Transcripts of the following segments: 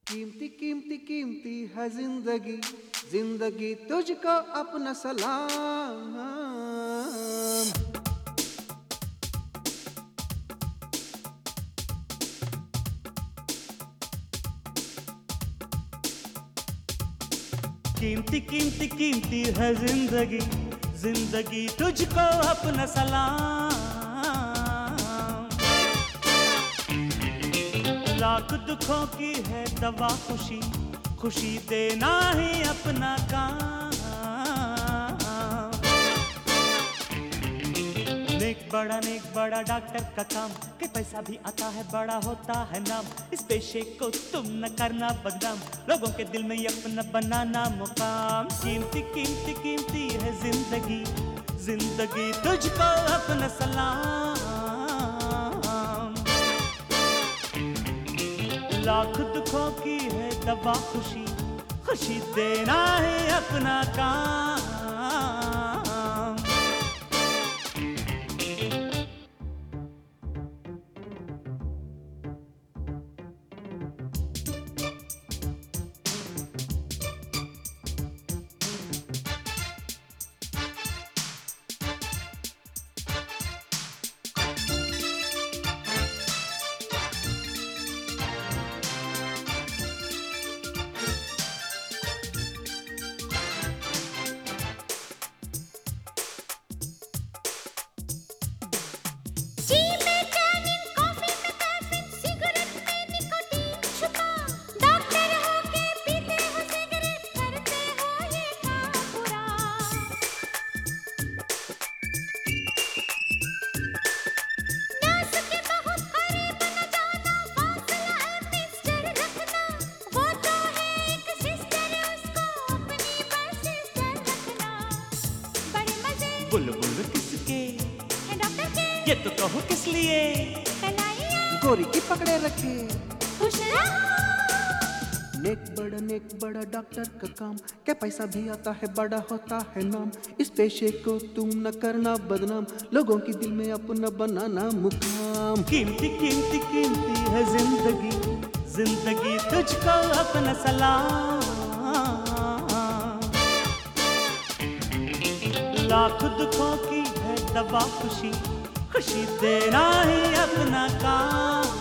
कीमती कीमती कीमती है जिंदगी, जिंदगी तुझको अपना सलाम। कीमती कीमती कीमती है जिंदगी, जिंदगी तुझको अपना सलाम। लाख दुखों की है दवा खुशी, खुशी देना ही अपना काम। नेक बड़ा डॉक्टर का काम, के पैसा भी आता है बड़ा होता है नाम। इस पेशे को तुम न करना बदनाम, लोगों के दिल में अपना बनाना मुकाम। कीमती कीमती कीमती है जिंदगी, जिंदगी तुझको अपना सलाम। लाख दुखों की है दवा खुशी, खुशी देना है अपना काम। बुलबुल किसके है डॉक्टर के, ये तो कहो किस लिए? गोरी की पकड़े रखे। खुश नेक बड़ा डॉक्टर का काम, क्या पैसा भी आता है बड़ा होता है नाम। इस पेशे को तुम न करना बदनाम, लोगों की दिल में अपना बनाना मुकाम। कीमती कीमती कीमती है जिंदगी, जिंदगी तुझको अपना सलाम। लाख दुखों की है दवा खुशी, खुशी देना ही अपना काम।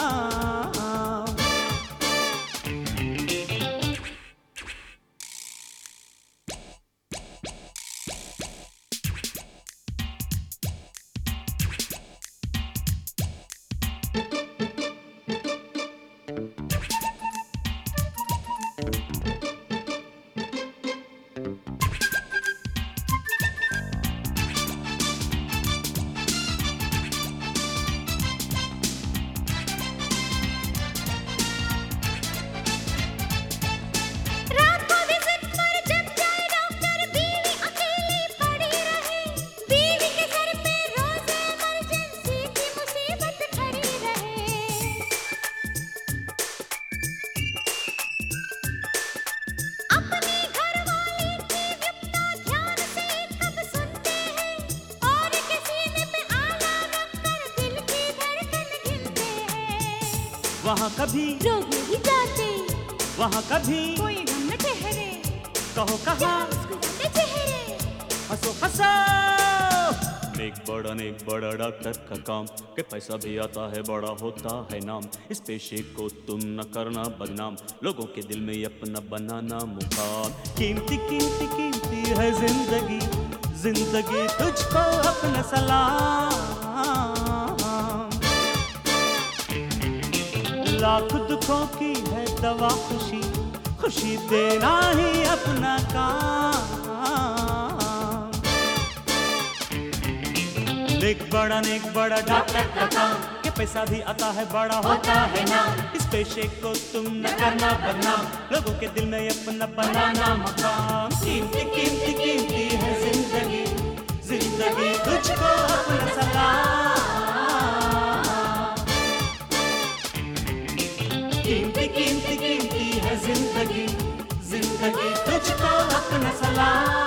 वहाँ कभी रोग नहीं जाते, वहाँ कभी कोई गम न ठहरे, कहो कहाँ मुस्कुराते चेहरे। हंसो हंसो। नेक बड़ा डॉक्टर का काम, के पैसा भी आता है बड़ा होता है नाम। इस पेशे को तुम न करना बदनाम, लोगों के दिल में अपना बनाना मुकाम। कीमती कीमती कीमती है जिंदगी, जिंदगी तुझको अपना सलाम। लाख दुखों की है दवा खुशी, खुशी देना ही अपना काम। नेक बड़ा डॉक्टर का काम, के पैसा भी आता है बड़ा होता है नाम। इस पेशे को तुम न करना बदनाम, लोगों के दिल में अपना बनाना मकाम। कीमती कीमती कीमती है जिंदगी, जिंदगी तुझको अपना सलाम। कीमती कीमती कीमती है जिंदगी, जिंदगी तुझको अपना सलाम।